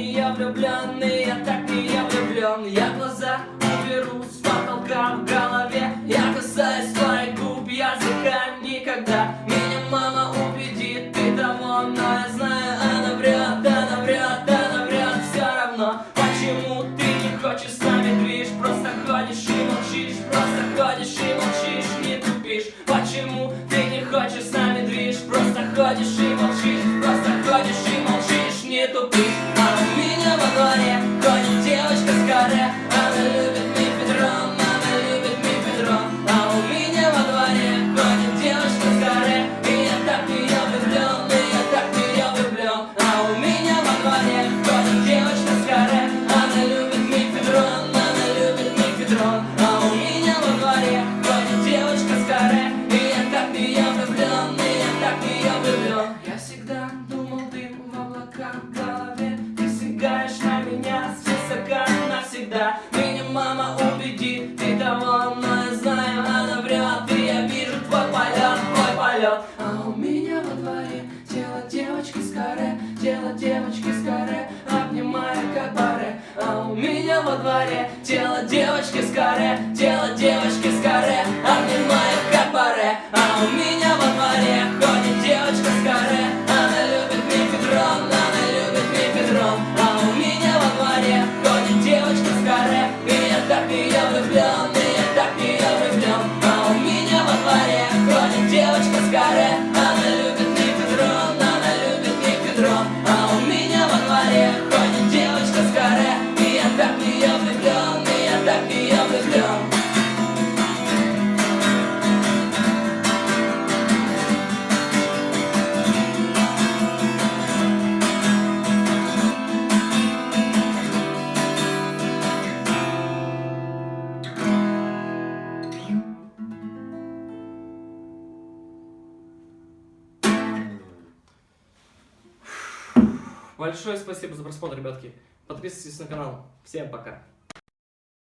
я влюблен, и я так не я влюблен. Я глаза уберу с потолка в голове, я касаюсь твоих губ языка никогда. Меня мама убедит, ты того, но я знаю, она врет, она врет, она врет. Все равно, почему ты не хочешь с нами движ? Просто ходишь и молчишь, просто ходишь и молчишь, не тупишь. Почему ты не хочешь с нами движ? Просто ходишь и молчишь, просто ходишь и молчишь, не тупишь. А у меня во дворе ходит девочка с каре, она любит мифедрон, она любит мифедрон. А у меня во дворе ходит девочка с каре, и я так в нее влюблен, и я так в нее влюблен. А у меня во дворе ходит девочка с каре, она любит мифедрон, она любит мифедрон. А у меня во дворе ходит девочка с каре, и я так в нее влюблен, и я так в нее влюблен. Я всегда думал, дым в облаках в голове, ты сигаешь на меня с высока навсегда. Меня мама убедит, ты того, но я знаю, она врет, и я вижу твой полет, твой полет. А у меня во дворе тело девочки с каре, тело девочки с каре, обнимая как баре. А у меня во дворе тело девочки с каре, тело девочки с каре, обнимая как баре. А у меня во дворе ходит девочка с каре, она любит мифедрон, она любит мифедрон. А у меня во дворе ходит девочка с каре, и я так в нее влюблен, и я так в нее влюблен. А у меня во дворе ходит девочка с каре, она любит мифедрон, она любит мифедрон. А у меня во дворе ходит девочка с каре, и я так в нее влюблен, и я так в нее влюблен. Большое спасибо за просмотр, ребятки. Подписывайтесь на канал. Всем пока.